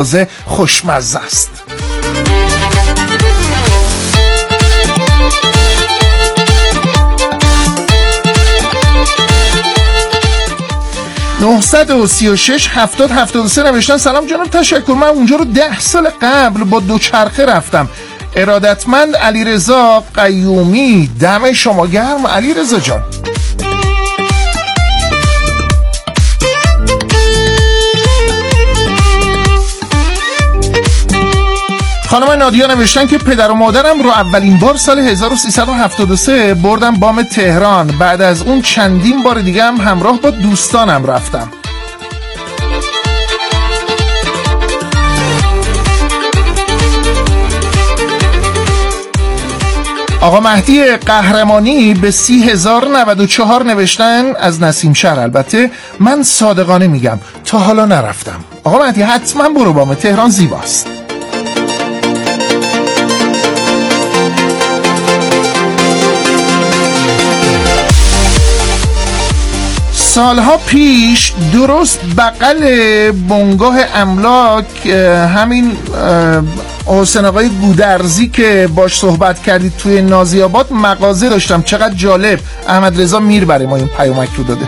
خوشمزه است. (936) نوشتن سلام جناب تشکر، من اونجا رو 10 سال قبل با دوچرخه رفتم. ارادتمند علیرضا قیومی. دم شما گرم علیرضا جان. خانم نادیا نوشتن که پدر و مادرم رو اولین بار سال 1373 بردم بام تهران. بعد از اون چندین بار دیگه هم همراه با دوستانم رفتم. آقا مهدی قهرمانی به 30,094 نوشتن از نسیم شهر. البته من صادقانه میگم تا حالا نرفتم. آقا مهدی حتما برو بام تهران، زیباست. سالها پیش درست بغل بنگاه املاک همین حسین آقای گودرزی که باش صحبت کردید توی نازی آباد مغازه داشتم. چقدر جالب. احمد رضا میر برای ما این پیامک رو داده.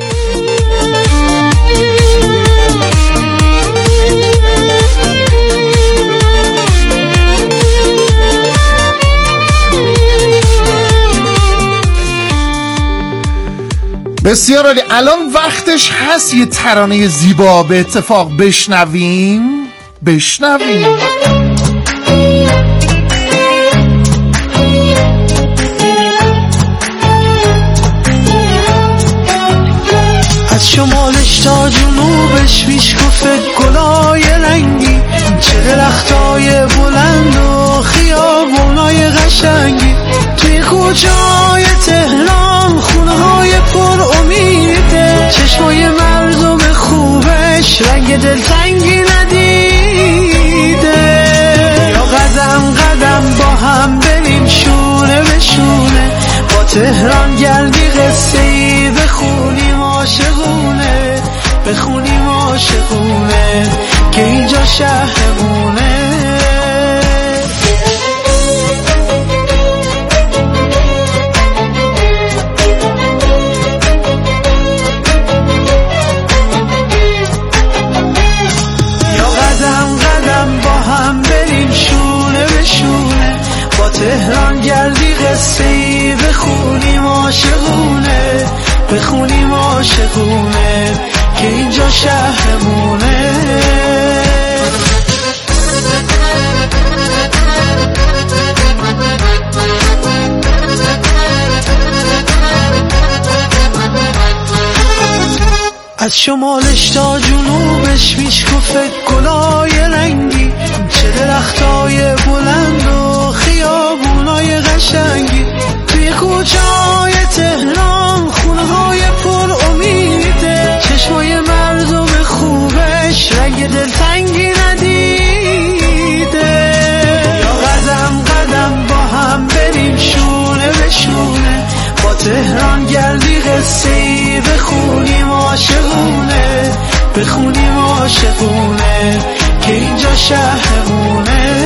بسیار عالی. الان وقتش هست یه ترانه زیبا به اتفاق بشنویم. از شمالش تا جنوبش میشکفه گلای رنگی، چه درختای بلند و خیابونای قشنگی، توی کوچه‌های تهران خونه‌های پر امیده، چشمای مردم خوبش رنگ دلتنگی ندیده. یا قدم قدم با هم بریم شونه به شونه، با تهران گردی قصه‌ای بخونیم عاشقونه، بخونیم عاشقونه که اینجا شهرمونه. تهران گردی قصه‌ای بخونیم عاشقونه، بخونیم عاشقونه که اینجا شهرمونه. از شمالش تا جنوبش میشکفه گلای رنگی، چه درختای بلند و خیابونای قشنگی، توی کوچه‌های تهران خونه‌های پر امیده، چشمای مردم خوبش رنگ دلتنگی ندیده. یا قدم قدم با هم بریم شونه به شونه، با تهران گردی قصه‌ای بخونیم عاشقونه، بخونیم عاشقونه که اینجا شهرمونه.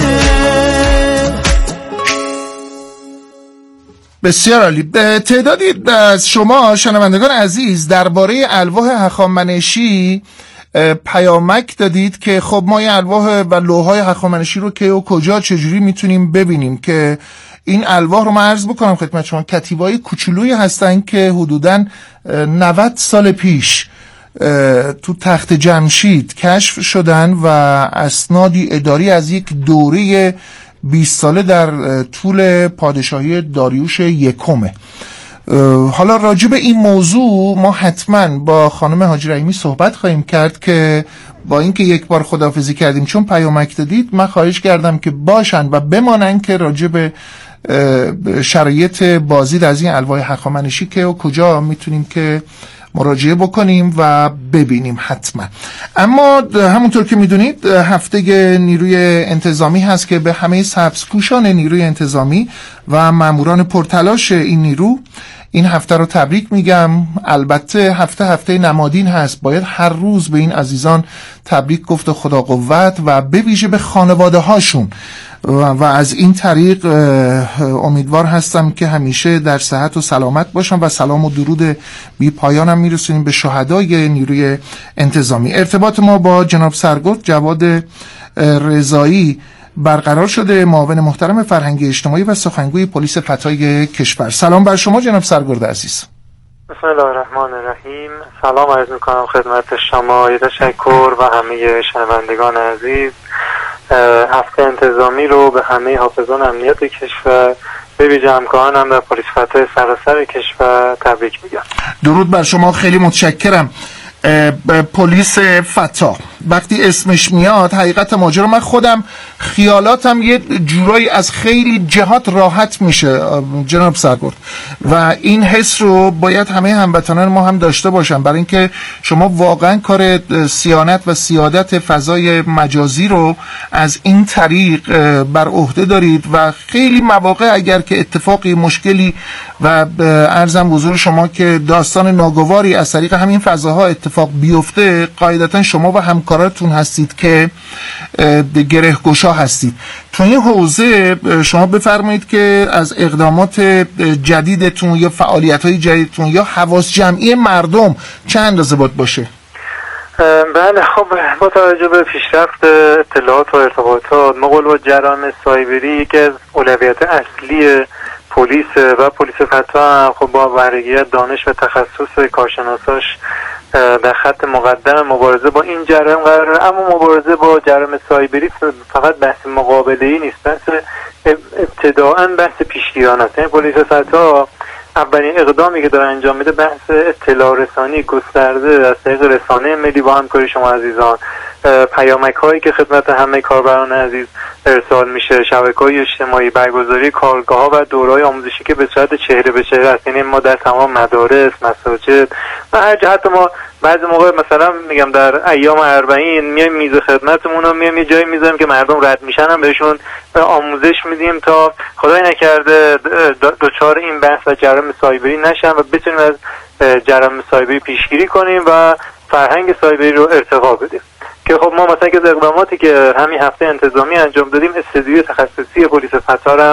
بسیار عالی. به تعدادی از شما شنوندگان عزیز درباره الواح هخامنشی پیامک دادید که خب ما این الواح و لوح‌های هخامنشی رو که و کجا چجوری میتونیم ببینیم، که این الواح رو من عرض بکنم خدمت شما کتیبه‌های کوچولویی هستن که حدوداً 90 سال پیش تو تخت جمشید کشف شدن و اسنادی اداری از یک دوره 20 ساله در طول پادشاهی داریوش یکمه. حالا راجع به این موضوع ما حتما با خانم حاجی رحیمی صحبت خواهیم کرد که با اینکه یک بار خداحافظی کردیم چون پیامک دادید، من خواهش کردم که باشن و بمانن که راجع به شرایط بازدید از این الواح هخامنشی که و کجا میتونیم که مراجعه بکنیم و ببینیم حتما. اما همونطور که میدونید هفته نیروی انتظامی هست که به همه سبزپوشان نیروی انتظامی و ماموران پرتلاش این نیرو این هفته رو تبریک میگم. البته هفته نمادین هست، باید هر روز به این عزیزان تبریک گفت و خدا قوت و به ویژه به خانواده هاشون و از این طریق امیدوار هستم که همیشه در صحت و سلامت باشم و سلام و درود بی پایانم میرسونیم به شهدای نیروی انتظامی. ارتباط ما با جناب سرگرد جواد رضایی برقرار شده، معاون محترم فرهنگی اجتماعی و سخنگوی پلیس فتای کشور. سلام بر شما جناب سرگرد عزیز. بسم الله الرحمن الرحیم. سلام عرض میکنم خدمت شما، تشکر و همه شنوندگان عزیز. هفته انتظامی رو به همه حافظان امنیت کشور، به ویژه همکارانم در پلیس فتای سراسر کشور تبریک میگم. درود بر شما، خیلی متشکرم. پلیس فتا وقتی اسمش میاد، حقیقت ماجرا من خودم خیالاتم یه جورایی از خیلی جهات راحت میشه جناب سرگرد و این حس رو باید همه هموطنان ما هم داشته باشن، برای اینکه شما واقعا کار صیانت و سیادت فضای مجازی رو از این طریق بر عهده دارید و خیلی مواقع اگر که اتفاقی مشکلی و عرضم حضور شما که داستان ناگواری از طریق همین فضاها اتفاق بیفته، قاعدتا شما و همکاراتون هستید که گره‌گشا هستید. تو این حوزه شما بفرمایید که از اقدامات جدیدتون یا فعالیت‌های جدیدتون یا حواس جمعی مردم چه اندازه باید باشه؟ بله، خب با توجه به پیشرفت اطلاعات و ارتباطات، مقول با جرائم سایبری یکی از اولویت اصلی پلیس و پلیس فتا خب با بهره‌گیری دانش و تخصص کارشناساش در خط مقدم مبارزه با این جرائم قراره. اما مبارزه با جرائم سایبری فقط بحث مقابله‌ای نیست، بحث ابتداءً بحث پیشگیرانه است. یعنی پلیس فتا اولین اقدامی که داره انجام میده بحث اطلاع رسانی گسترده از طریق رسانه ملی با همکاری شما عزیزان، پیامک هایی که خدمت همه کاربران عزیز ارسال میشه، شبکه‌های اجتماعی، برگزاری کارگاه ها و دوره‌های آموزشی که به صورت چهره به چهره است. یعنی ما در تمام مدارس، مساجد و هر جهت ما بعضی موقع مثلا میگم در ایام 40 میایم میز خدمتمون رو میایم یه جایی میذاریم که مردم رد میشن هم بهشون آموزش میدیم تا خدای نکرده دچار این بحث و جرائم سایبری نشن و بتونیم از جرائم سایبری پیشگیری کنیم و فرهنگ سایبری رو ارتقا بدیم. که خب ما مثلا که اقداماتی که همین هفته انتظامی انجام دادیم، استودیوی تخصصی پلیس فتا رو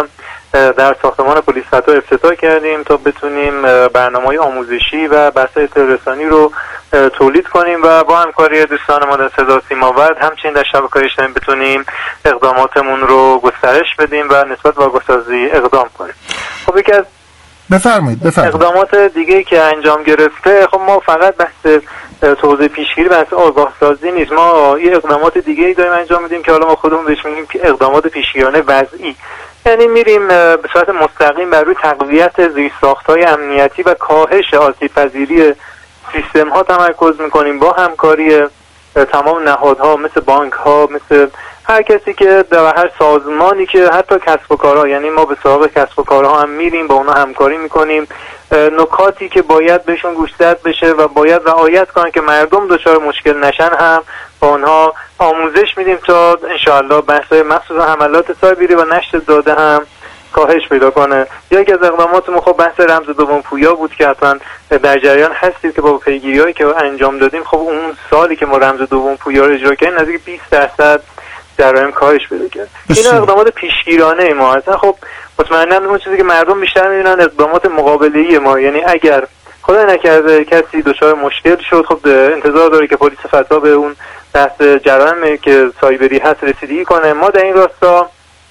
در ساختمان پلیس فتا افتتاح کردیم تا بتونیم برنامه‌های آموزشی و بحث اطلاع رسانی رو تولید کنیم و با همکاری دوستان ما در صدا سیما و همچنین در شبکه‌های اجتماعی بتونیم اقداماتمون رو گسترش بدیم و نسبت به آگاهی‌سازی اقدام کنیم. خب یکی از بفرمایید. اقدامات دیگه که انجام گرفته، خب ما فقط بحث توزیع پیشگیری بحث آگاه سازی نیست، ما یه اقدامات دیگه ای داریم انجام میدیم که حالا ما خودمون بهش میگیم اقدامات پیشگیرانه وضعی. یعنی میریم به صورت مستقیم بر روی تقویت زیرساخت‌های امنیتی و کاهش آسیب‌پذیری سیستم ها تمرکز میکنیم با همکاری تمام نهادها مثل بانک ها، مثل هر کسی که در هر سازمانی که حتی کسب و کارها، یعنی ما به سراغ کسب و کارها هم میریم، با اونا همکاری میکنیم، نکاتی که باید بهشون گوشزد بشه و باید رعایت کنن که مردم دچار مشکل نشن هم با اونها آموزش میدیم تا انشاءالله بحث مخصوصا حملات سایبری و نشر داده هم کاهش پیدا کنه. یکی از اقداماتمون خب بحث رمز دوم پویا بود که حتما در جریان هستید که با پیگیری‌هایی که انجام دادیم، خب اون سالی که ما رمز دوم پویا رو اجرا کردیم نزدیک 20% جرایم کاهش پیدا کرد. این اقدامات پیشگیرانه ما هستن. خب مطمئنا اون چیزی که مردم بیشتر می‌بینن اقدامات مقابله‌ای ما، یعنی اگر خدای نکرده کسی دچار مشکل شد، خب انتظار داره که پلیس فتا به اون بحث جرایم که سایبری هست رسیدگی کنه. ما در این راستا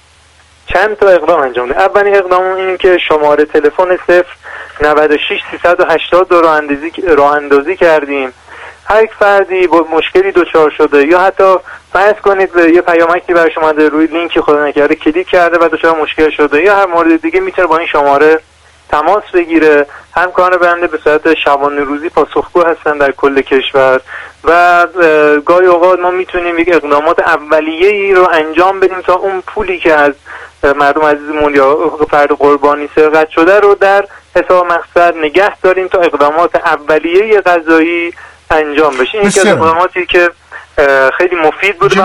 چند تا اقدام انجام دادیم. اولین اقدام این که شماره تلفن 096 380 راه اندازی کردیم. هر یک فردی با مشکلی دچار شده یا حتی فرض کنید یه پیامکی برای شما در روی لینکی خدا نکرده کلیک کرده و دچار مشکل شده یا هر مورد دیگه میتونه با این شماره تماس بگیره. همکاران بنده به صورت شبانه روزی پاسخگو هستن در کل کشور و گاهی اوقات ما میتونیم یک اقدامات اولیه‌ای رو انجام بدیم تا اون پولی که از مردم عزیزمون یا فرد قربانی سرقت شده رو در حساب مقصد نگه داریم تا اقدامات اولیه قضایی انجام بشه. این که اقداماتی که خیلی مفید بود.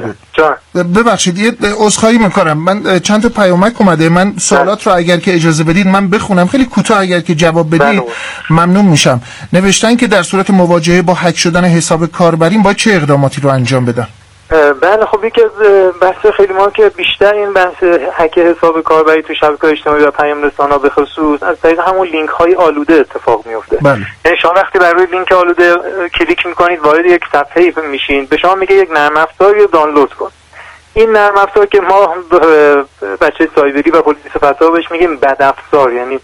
ببخشید یه عذرخواهی میکنم، من چند تا پیامک اومده، من سوالات رو اگر که اجازه بدید من بخونم، خیلی کوتاه اگر که جواب بدید ممنون میشم. نوشتن که در صورت مواجهه با هک شدن حساب کاربریم باید چه اقداماتی رو انجام بدم؟ بله خب یکی از بحث خیلی ما که بیشتر این بحث هک حساب کاربری تو شبکه‌های اجتماعی و پیام رسانه‌ها به خصوص از طریق همون لینک های آلوده اتفاق میفته. یعنی شما وقتی بر روی لینک آلوده کلیک میکنید وارد یک صفحه‌ای میشین، به شما میگه یک نرم افزاری رو دانلود کن. این نرم افزار که ما بچه سایبری و پلیس فضا بهش میگیم بد افزار، یعنی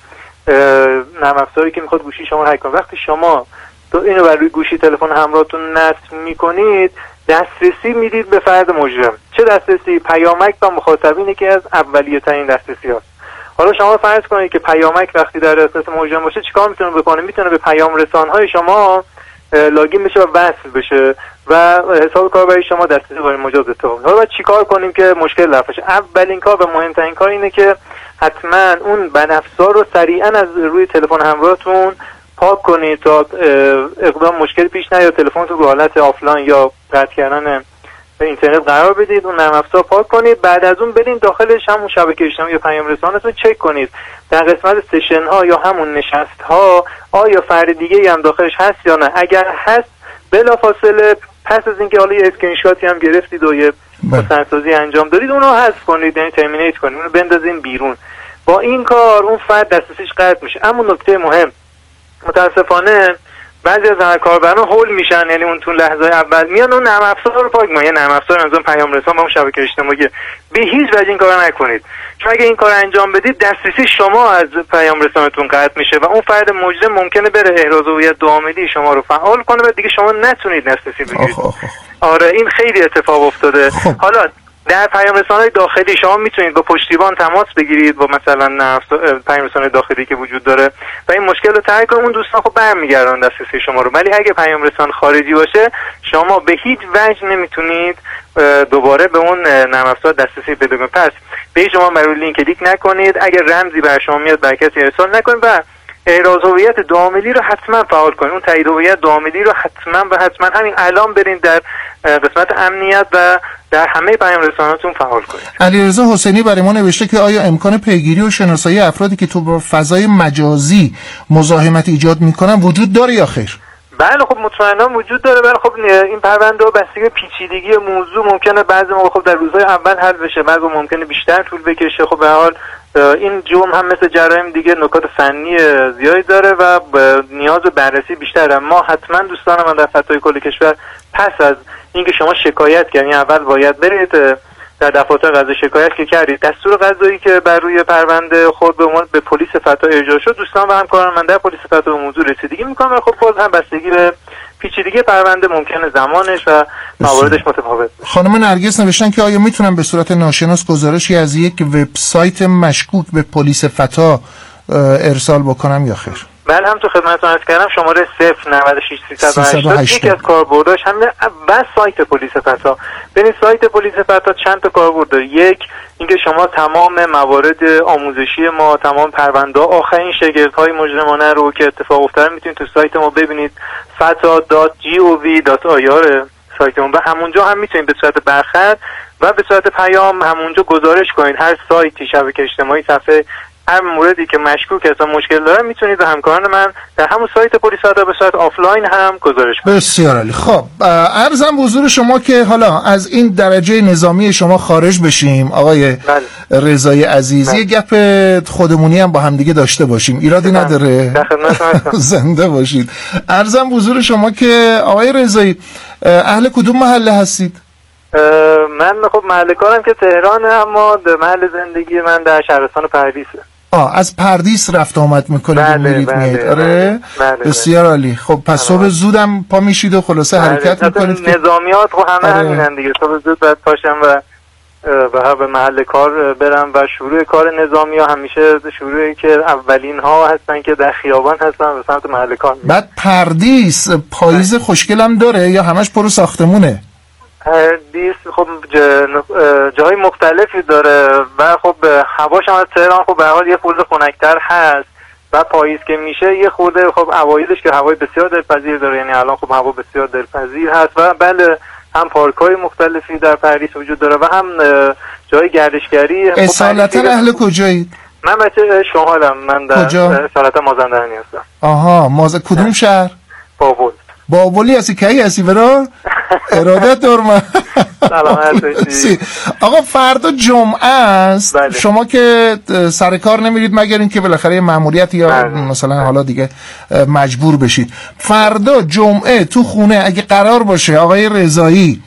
نرم افزاری که میخواد گوشی شما رو هک کنه. وقتی شما اینو بر روی گوشی تلفن همراهتون نصب میکنید دسترسی میدید به فرد مجرم. چه دسترسی؟ پیامک با مخاطبینه که از اولیه ترین دسترسی هست. حالا شما فرض کنید که پیامک وقتی در دسترس مجرم باشه چیکار میتونه بکنه؟ میتونه به پیام رسانهای شما لاگین بشه و وصل بشه و حساب کاربری شما دسترسی غیر مجاز اتفاق میفته. حالا چیکار کنیم که مشکل رفع شه؟ اولین کار و مهمترین کار اینه که حتما اون بنفسار رو سریعا از روی تلفن همراهتون پاک کنید تا اقدام مشکل پیش نیاد، تلفنتون رو حالت آفلاین یا قطع کردن اینترنت قرار بدید، اون نرم افزار پاک کنید. بعد از اون برید داخلش همون شبکه اجتماعی یا پیام رسانتون چک کنید در قسمت سشن ها یا همون نشست ها آیا فرد دیگه هم داخلش هست یا نه. اگر هست بلافاصله پس از اینکه حالا یه اسکرین شاتی هم گرفتید و یه مستندسازی انجام دادید اونو حذف کنید، یعنی ترمینیت کنید، اونو بندازین بیرون. با این کار اون فرد دسترسیش قطع میشه. اما نکته مهم، متاسفانه بعضی از کاربران هول میشن، یعنی اون تو لحظه اول میان اون نرم افزار رو پاک میکنن. یه نرم افزار از اون پیام رسان با اون شبکه اجتماعی به هیچ وجه این کارو نکنید، چون اگه این کار انجام بدید دسترسی شما از پیام رسانتون قطع میشه و اون فرد مجرم ممکنه بره احراز هویت دامدی شما رو فعال کنه و دیگه شما نتونید دسترسی بگیرید. آره این خیلی اتفاق افتاده. حالا در پیام رسانه‌های داخلی شما میتونید با پشتیبان تماس بگیرید با مثلا پیام رسانه داخلی که وجود داره و این مشکل رو تحل کنید. اون دوستان خب برمیگردن دسترسی شما رو، ولی اگه پیام رسان خارجی باشه شما به هیچ وجه نمیتونید دوباره به اون نرم افزار دسترسی پیدا کنید. پس به شما بر روی لینک کلیک نکنید، اگر رمزی بر شما میاد بر کسی ارسال نکنید و احراز هویت داملی رو حتما فعال کنید. اون تایید هویت داملی رو حتما همین الان برین در قسمت امنیت و در همه پیام رسانه‌تون فعال کنید. علیرضا حسینی برای ما نوشته که آیا امکان پیگیری و شناسایی افرادی که تو فضای مجازی مزاحمت ایجاد میکنن وجود داره یا خیر؟ بله خب مطمئنا وجود داره. بله خب این پرونده بستگی پیچیدگی موضوع ممکنه بعضی موقع خب در روزهای اول حل بشه، بعضی ممکنه بیشتر طول بکشه. خب به هر حال این جرم هم مثل جرایم دیگه نکات فنی زیادی داره و نیاز به بررسی بیشتره. ما حتما دوستان من در سطح کل کشور پس از اینکه شما شکایت کردین اول باید برید در دفاتر قضایی شکایت که کردید، دستور قضایی که بر روی پرونده خود به پلیس فتا ارجاع شد، دوستان و همکاران من در پلیس فتا به موضوع رسیدگی میکنن و خب باز هم بستگی به پیچیدگی پرونده ممکنه زمانش و مواردش متفاوت باشه. خانم نرگس نوشتن که آیا میتونم به صورت ناشناس گزارشی از یک وبسایت مشکوک به پلیس فتا ارسال بکنم یا خیر؟ بله هم تو خدمتتون عرض کردم شماره 096380 یکی از کاربرداش همین و سایت پلیس فتا. ببینید سایت پلیس فتا چند تا کاربرد داره. یک اینکه شما تمام موارد آموزشی ما، تمام پرونده آخرین شگردهای مجرمانه رو که اتفاق افتاده میتونید تو سایت ما ببینید. fata.gov.ir سایتمون و همونجا هم میتونید به صورت برخط و به صورت پیام همونجا گزارش کنید. هر سایتی شبکه اجتماعی صفحه هر موردی که مشکوک است و مشکل داره میتونید به همکاران من در همون سایت پلیس فتا به صورت آفلاین هم گزارش کنید. بسیار عالی. خب عرضم به حضور شما که حالا از این درجه نظامی شما خارج بشیم آقای رضای عزیز، یه گپ خودمونی هم با هم دیگه داشته باشیم، ایرادی نداره؟ در خدمتتون هستم. زنده باشید. عرضم به حضور شما که آقای رضایی اهل کدوم محله هستید؟ من خب محله کارم که تهرانه، اما محل زندگی من در شهرستان پردیسه. از پردیس رفت آمد میکنید و میرید میید؟ آره بسیار عالی. خب پس صبح زودم پا میشید و خلاصه حرکت میکنید که نظامیات خب همه همینن دیگه. صبح زود باید پاشم و به محل کار برم و شروع کار نظامی ها همیشه شروعی که اولین ها هستن که در خیابان هستن به سمت محل کار میرن. بعد پردیس پاییز خوشگلم داره یا همش پرو ساختمونه؟ پردیس خب جای مختلفی داره و خب هواش هم از تهران خب به حال یه خورده خنک‌تر هست و پاییز که میشه یه خورده خب اوایلش که هوای بسیار دلپذیر داره، یعنی الان خب هوا بسیار دلپذیر هست و بله هم پارک‌های مختلفی در پاریس وجود داره و هم جای گردشگری. اصالتا اهل کجایید؟ من بچه شمالم. من در اصالتا مازندرانی هستم. آها، کدوم شهر؟ بابلی هستی؟ کی هستی برا؟ ارادت دارم. سلامت باشی. آقا فردا جمعه است. بله. شما که سر کار نمیرید مگر اینکه بالاخره مأموریت یا بله. مثلا حالا دیگه مجبور بشید. فردا جمعه تو خونه اگه قرار باشه آقای رضایی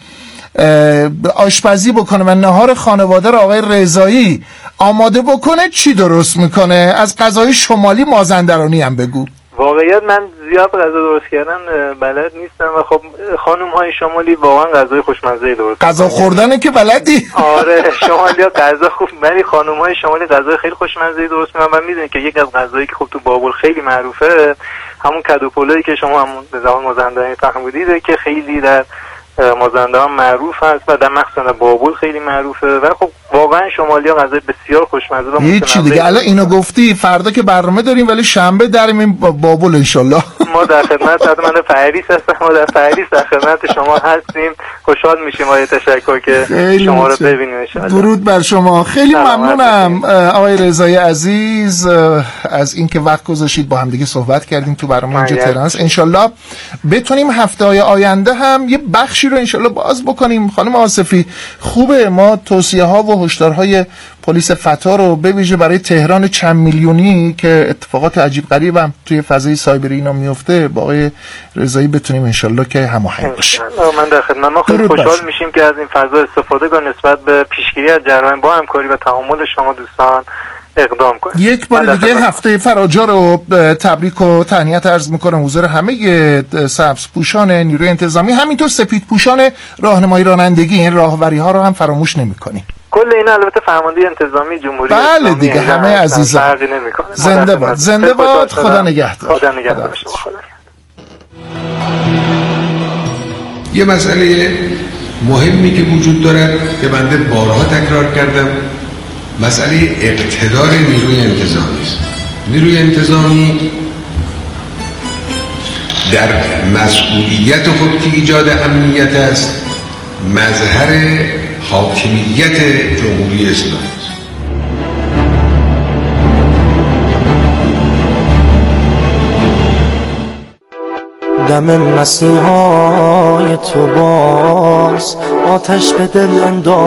آشپزی بکنه و نهار خانواده رو آقای رضایی آماده بکنه، چی درست میکنه؟ از غذای شمالی مازندرانی هم بگو. واقعیت من زیاد غذا درست کردن بلد نیستم و خب خانم‌های شمالی واقعا غذای خوشمزه درست غذا خوردنه که بلدی. آره شمالیا غذا خوب، ولی خانم‌های شمالی غذای خیلی خوشمزه درست می‌کنن. من می‌دونم که یک از غذایی که خب تو بابل خیلی معروفه همون کدو پلویی که شما همون به زبان مازندرانی فهمیدید که خیلی در مازندران معروف است و در مخصوصا بابل خیلی معروفه و خب واقعا شمالیا غذای بسیار خوشمزه و هیچ دیگه. الان اینو گفتی، فردا که برنامه داریم ولی شنبه دریم این بابل ان شاءالله. ما در خدمت، من پاریس هستم، ما در پاریس در خدمت شما هستیم. خوشحال میشیم. آقای تشکر که شما رو ببینیم ان شاءالله. درود بر شما. خیلی ممنونم آقای رضایی عزیز از اینکه وقت گذاشتید با هم دیگه صحبت کردیم تو برنامه اینجا ترانس. ان شاءالله بتونیم هفته‌های آینده هم یه بخشی رو ان شاءالله باز بکنیم. خانم آصفی خوبه ما توصیه‌ها و هشدارهای پلیس فتا رو به ویژه برای تهران چند میلیونی که اتفاقات عجیب غریب هم توی فضای سایبری اینا میفته با آقای رضایی بتونیم انشالله که هماهنگ باشه. من در خدمت. ما خیلی خوشحال میشیم که از این فضا استفاده کنیم نسبت به پیشگیری از جرایم با همکاری و تعامل شما دوستان اقدام کنیم. یک بار دیگه هفته فراجا رو تبریک و تهنیت عرض میکنم حضور همه سبز پوشان نیروی انتظامی، همینطور سفید پوشان راهنمایی رانندگی. این راهوری ها رو هم فراموش نمیکنیم. کل این البته فرمانده انتظامی جمهوری بله دیگه همه عزیزان. زنده باد. زنده باد. خدا نگهدار. خدا نگهدار. یه مسئله مهمی که وجود دارد که بنده بارها تکرار کردم، مسئله اقتدار نیروی انتظامی است. نیروی انتظامی در مسئولیت خود که ایجاد امنیت است مظهر حاکمیت جمهوری اسلامی است. دم مسیحای تو باز آتش به دل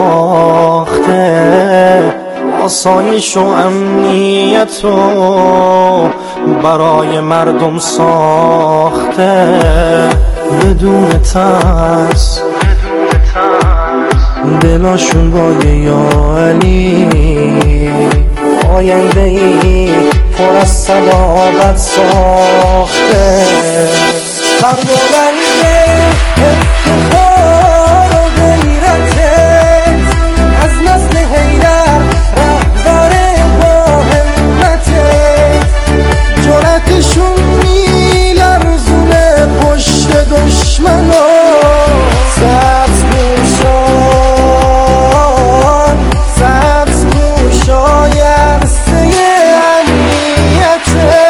انداخته، آسایش و امنیت رو برای مردم ساخته، بدون ترس دلاشون با یا علی آینده ای پر از صلابت ساخته. فرمانده افتخار و غیرتت از نسل حیدر رهبر با همتت، جرأتشون میلرزونه پشت دشمنا، سبز پوشای عرصه امنیته.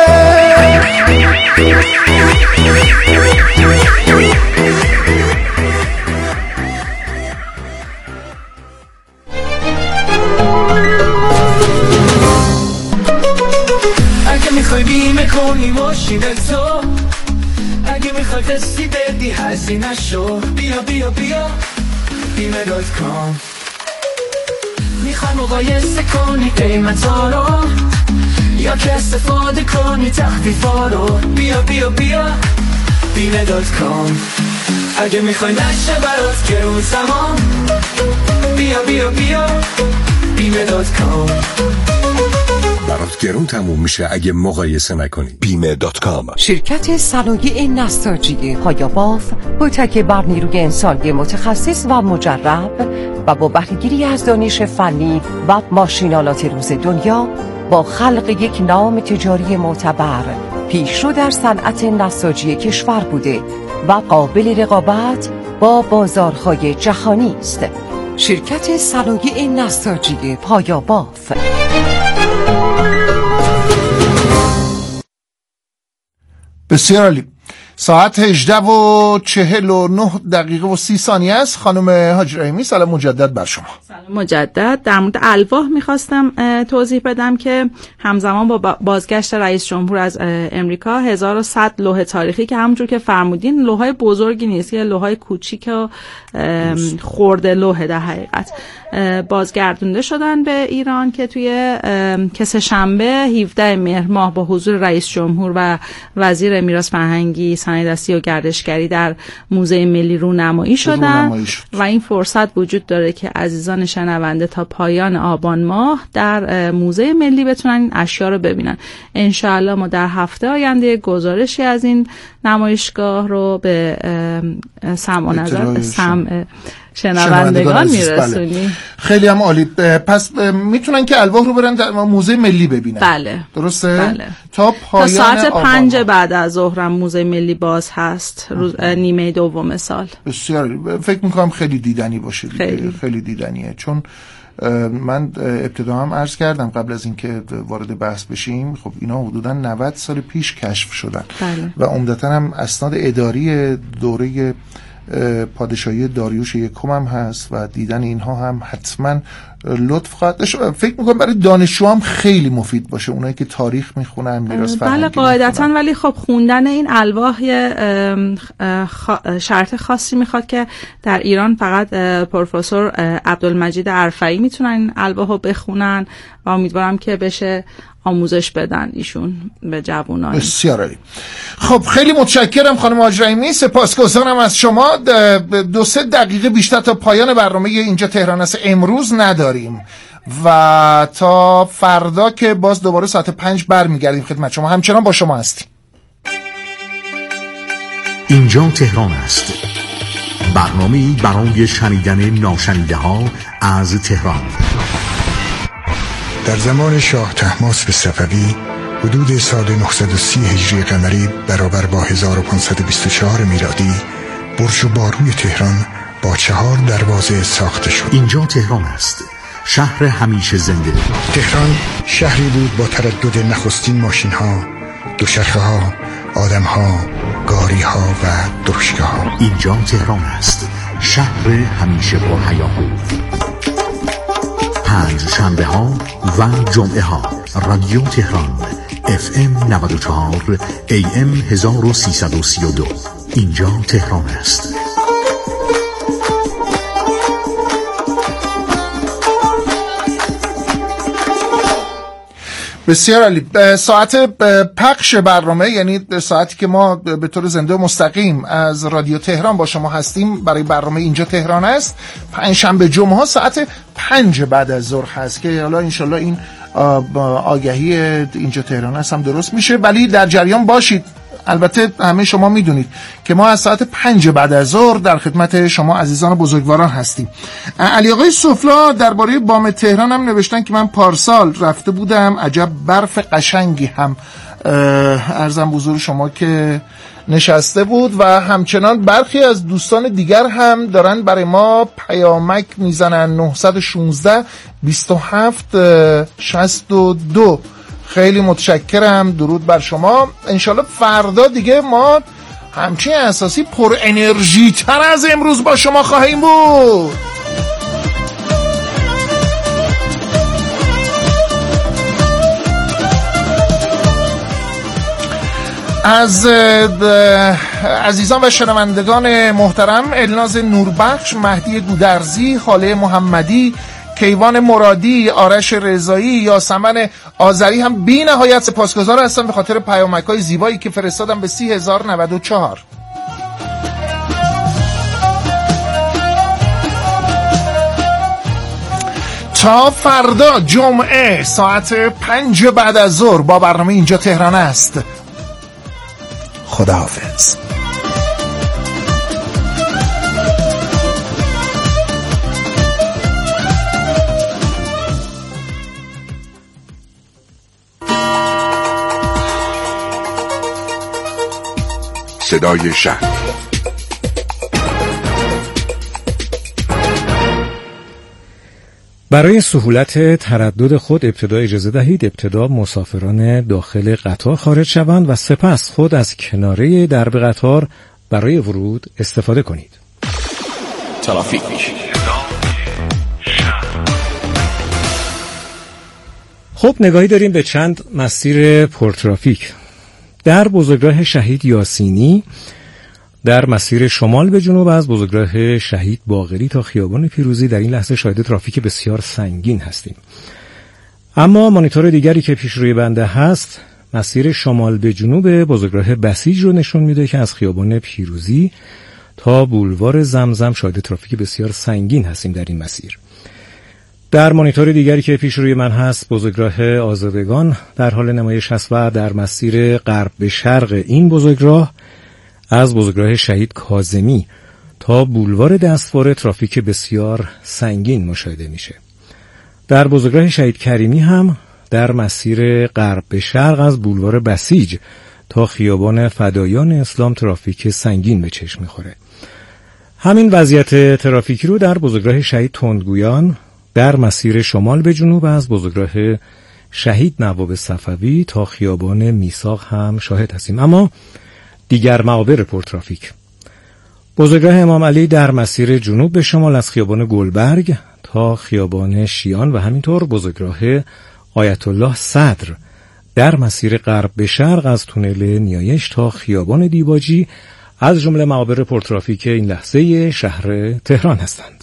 اگه میخوای بیمه کنی ماشین تو، اگه میخوای قسطی بدی هزینه شو، بیا بیا بیا بیمه.com. میخوای مقایسه کنی قیمتا رو یا که استفاده کنی تخفیفا رو، بیا بیا بیا بیمه.com. اگه میخوای نشه برات گرون زمان، بیا بیا بیا بیمه.com. برات گرون تموم میشه اگه مقایسه نکنی. بیمه.com. شرکت صنایع نساجی پایاباف با تکیه بر نیروی انسانی متخصص و مجرب و با بهره‌گیری از دانش فنی و ماشینالات روز دنیا با خلق یک نام تجاری معتبر پیشرو در صنعت نساجی کشور بوده و قابل رقابت با بازارهای جهانی است. شرکت صنایع نساجی پایاباف. بسیار عالی. ساعت 18:49 است. خانم حاجی رحیمی سلام مجدد بر شما. سلام مجدد. در مورد الواح میخواستم توضیح بدم که همزمان با بازگشت رئیس جمهور از امریکا 1100 لوح تاریخی که همونجور که فرمودین لوحای بزرگی نیست، یه لوحای کوچیک و خرده لوحه در حقیقت بازگردونده شدن به ایران که توی سه شنبه 17 مهر ماه با حضور رئیس جمهور و وزیر میراث فرهنگی، صنایع‌دستی و گردشگری در موزه ملی رونمایی شدن و این فرصت وجود داره که عزیزان شنونده تا پایان آبان ماه در موزه ملی بتونن این اشیا رو ببینن. انشاءالله ما در هفته آینده گزارشی از این نمایشگاه رو به سمع و نظر شنوندگان میرسونی. خیلی هم عالی. پس میتونن که الواح رو برن در موزه ملی ببینن. بله. درسته؟ بله. تا پایان ساعت 5 بعد از ظهر موزه ملی باز هست، روز نیمه دوم سال. بسیار فکر میکنم خیلی دیدنی باشه. خیلی دیدنیه، چون من ابتدا هم عرض کردم قبل از اینکه وارد بحث بشیم، خب اینا حدوداً 90 سال پیش کشف شدن. بله. و عمدتاً هم اسناد اداری دوره پادشاهی داریوش یکم هم هست و دیدن اینها هم حتما لطف خواهد داشت. فکر میکنم برای دانشجو هم خیلی مفید باشه، اونایی که تاریخ میخونن، میراث فرهنگی. بله قاعدتاً، ولی خب خوندن این الواح شرط خاصی میخواد که در ایران فقط پروفسور عبدالمجید عرفئی میتونن این الواح رو بخونن و امیدوارم که بشه آموزش بدن ایشون به جوانان. بسیار عالی. خب خیلی متشکرم خانم حاجی رحیمی، سپاسگزارم از شما. 2-3 دقیقه بیشتر تا پایان برنامه اینجا تهران است امروز نداریم و تا فردا که باز دوباره ساعت 5 برمیگردیم خدمت شما. همچنان با شما هستیم. اینجا تهران است، برنامه‌ای برای شنیدن ناشنیده ها از تهران. در زمان شاه طهماسب صفوی حدود سال 930 هجری قمری برابر با 1524 میلادی برج و باروی تهران با 4 دروازه ساخته شد. اینجا تهران است، شهر همیشه زنده. تهران شهری بود با تردد نخستین ماشین ها، دوچرخه ها، آدم ها، گاری ها و درشکه ها. اینجا تهران است، شهر همیشه با هیاهو. 5 شنبه ها و جمعه ها رادیو تهران FM 94 AM 1332 اینجا تهران است. بسیار عالی. ساعت پخش برنامه، یعنی ساعتی که ما به طور زنده و مستقیم از رادیو تهران با شما هستیم برای برنامه اینجا تهران است، 5 شنبه جمعه ها ساعت 5 بعد از ظهر هست که حالا انشالله این آگهی اینجا تهران است هم درست میشه، ولی در جریان باشید. البته همه شما میدونید که ما از ساعت 5 بعد از ظهر در خدمت شما عزیزان بزرگواران هستیم. علی آقای سفلا درباره بام تهران هم نوشتن که من پارسال رفته بودم، عجب برف قشنگی هم عرضم حضور شما که نشسته بود و همچنان برخی از دوستان دیگر هم دارن برای ما پیامک میزنن. 916 27 62. خیلی متشکرم، درود بر شما. انشالله فردا دیگه ما همچین اساسی پر انرژی تر از امروز با شما خواهیم بود. از عزیزان و شنوندگان محترم الناز نوربخش، مهدی گودرزی، حاله محمدی، کیوان مرادی، آرش رضایی، یاسمن آذری هم بی نهایت سپاسگزار هستم به خاطر پیامک‌های زیبایی که فرستادم به 30094. تا فردا جمعه ساعت 5 بعد از ظهر با برنامه اینجا تهران است. خداحافظ. صدای شهر. برای سهولت تردد خود ابتدا اجازه دهید ابتدا مسافران داخل قطار خارج شوند و سپس خود از کناره درب قطار برای ورود استفاده کنید. ترافیک. خب نگاهی داریم به چند مسیر پرترافیک. در بزرگراه شهید یاسینی در مسیر شمال به جنوب از بزرگراه شهید باقری تا خیابان پیروزی در این لحظه شاهد ترافیک بسیار سنگین هستیم. اما مانیتور دیگری که پیش روی بنده هست مسیر شمال به جنوب بزرگراه بسیج رو نشون میده که از خیابان پیروزی تا بولوار زمزم شاهد ترافیک بسیار سنگین هستیم در این مسیر. در مانیتور دیگری که پیش روی من هست بزرگراه آزادگان در حال نمایش هست و در مسیر غرب به شرق این بزرگراه از بزرگراه شهید کاظمی تا بولوار دستواره ترافیک بسیار سنگین مشاهده میشه. در بزرگراه شهید کریمی هم در مسیر غرب به شرق از بولوار بسیج تا خیابان فدایان اسلام ترافیک سنگین به چشم میخوره. همین وضعیت ترافیکی رو در بزرگراه شهید تندگویان در مسیر شمال به جنوب از بزرگراه شهید نواب صفوی تا خیابان میثاق هم شاهد هستیم. اما دیگر معابر پرترافیک: بزرگراه امام علی در مسیر جنوب به شمال از خیابان گلبرگ تا خیابان شیان و همینطور بزرگراه آیت الله صدر در مسیر غرب به شرق از تونل نیایش تا خیابان دیباجی از جمله معابر پرترافیک این لحظه شهر تهران هستند.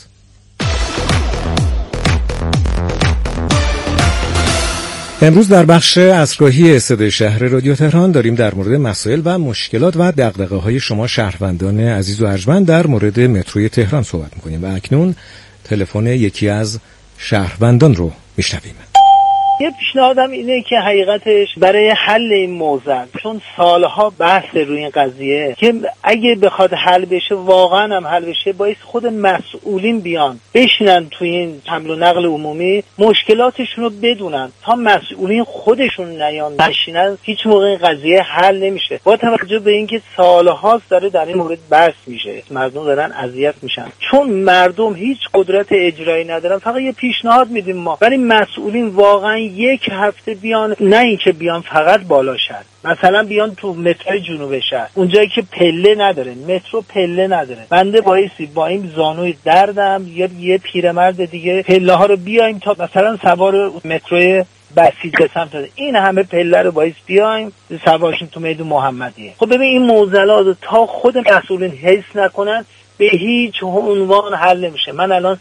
امروز در بخش عصرگاهی صدای شهر رادیو تهران داریم در مورد مسائل و مشکلات و دغدغه‌های شما شهروندان عزیز و ارجمند در مورد متروی تهران صحبت می‌کنیم و اکنون تلفن یکی از شهروندان رو میشنویم. یه پیشنهادم اینه که حقیقتش برای حل این موضوع، چون سالها بحث روی این قضیه که اگه بخواد حل بشه واقعا هم حل بشه، باید خود مسئولین بیان بشینن توی این حمل و نقل عمومی مشکلاتشون رو بدونن، تا مسئولین خودشون نیان بشینن هیچ موقع این قضیه حل نمیشه. با توجه به اینکه سالهاست داره در این مورد بحث میشه، مردم دارن اذیت میشن چون مردم هیچ قدرت اجرایی ندارن. فقط یه پیشنهاد میدیم ما، ولی مسئولین واقعا یک هفته بیان، نه اینکه بیان فقط بالا شهر، مثلا بیان تو مترو جنوب شهر اونجایی که پله نداره، مترو پله نداره، بنده بایستی با این زانوی دردم یا یه پیرمرد دیگه پله ها رو بیایم تا مثلا سوار مترو بسیج به سمت این همه پله رو باید بیایم سوارشیم تو میدون محمدیه. خب ببین این معضلات تا خود مسئولین حس نکنن به هیچ عنوان حل نمیشه. من الان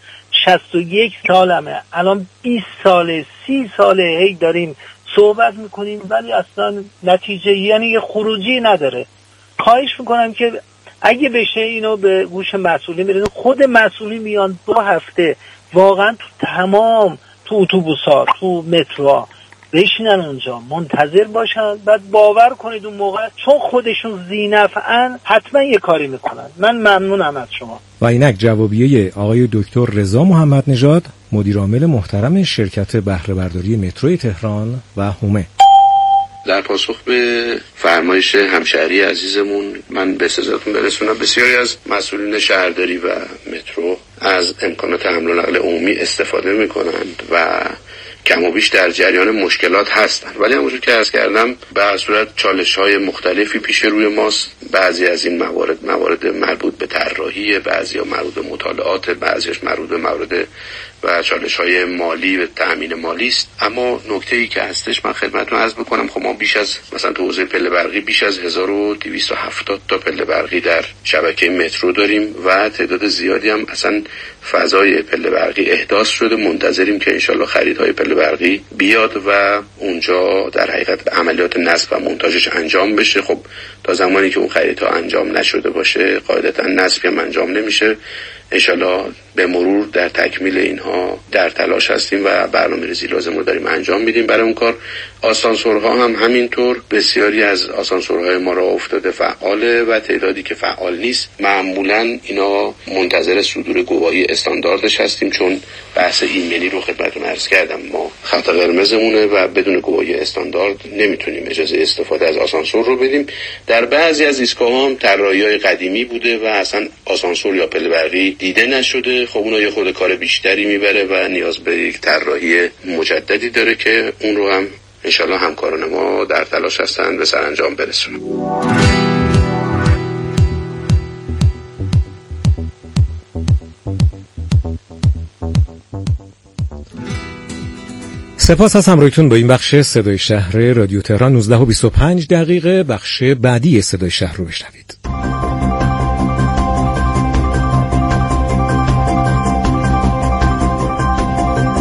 61 سالمه، الان 20 ساله 30 ساله هی داریم صحبت میکنیم ولی اصلا نتیجه یعنی یه خروجی نداره. خواهش میکنم که اگه بشه اینو به گوش مسئولین برسونه، خود مسئولین میان 2 هفته واقعا تو تمام تو اتوبوس‌ها تو متروها بشینن اونجا منتظر باشن، بعد باور کنید اون موقع چون خودشون ذی‌نفعن حتما یه کاری میکنن. من ممنونم از شما. و اینک جوابیه آقای دکتر رضا محمد نژاد، مدیر عامل محترم شرکت بهره برداری متروی تهران و هومه. در پاسخ به فرمایش همشهری عزیزمون من به سزاتون برسونم، بسیاری از مسئولین شهرداری و مترو از امکانات حمل و نقل عمومی استفاده میکنند و کم و بیش در جریان مشکلات هستند، ولی همونجور که عرض کردم به هر صورت چالش‌های مختلفی پیش روی ماست. بعضی از این موارد مربوط به طراحی، بعضی‌ها مربوط به مطالعات، بعضی‌اش مربوط به موارد و چالش‌های مالی و تأمین مالی است. اما نکته‌ای که هستش من خدمتتون عرض بکنم، خب ما بیش از مثلا تو حوزه پله برقی بیش از 1270 تا پله برقی در شبکه مترو داریم و تعداد زیادی هم اصلا فضای پله برقی احداث شده. منتظریم که انشالله خریدهای پله برقی بیاد و اونجا در حقیقت عملیات نصب و مونتاژش انجام بشه. خب تا زمانی که اون خریدها انجام نشده باشه قاعدتا نصبی هم انجام نمیشه. انشالله به مرور در تکمیل اینها در تلاش هستیم و برنامه‌ریزی لازم رو داریم انجام میدیم برای اون کار. آسانسورها هم همینطور، بسیاری از آسانسورهای ما راه افتاده فعاله و تعدادی که فعال نیست. معمولا اینا منتظر صدور گواهی استانداردش هستیم، چون بحث ایمنی رو خدمتتون عرض کردم، ما خط قرمزمونه و بدون گواهی استاندارد نمیتونیم اجازه استفاده از آسانسور رو بدیم. در بعضی از ایستگاه‌ها هم طراحی‌های قدیمی بوده و اصلا آسانسور یا پله برقی دیده نشده. خب اونها یه خود کار بیشتری میبره و نیاز به یک طراحی مجددی داره که اون رو هم انشالله همکاران ما در تلاش هستند به سرانجام برسونیم. سپاس از همراهیتون با این بخش صدای شهر رادیو تهران. 19:25 بخش بعدی صدای شهر رو بشنوید.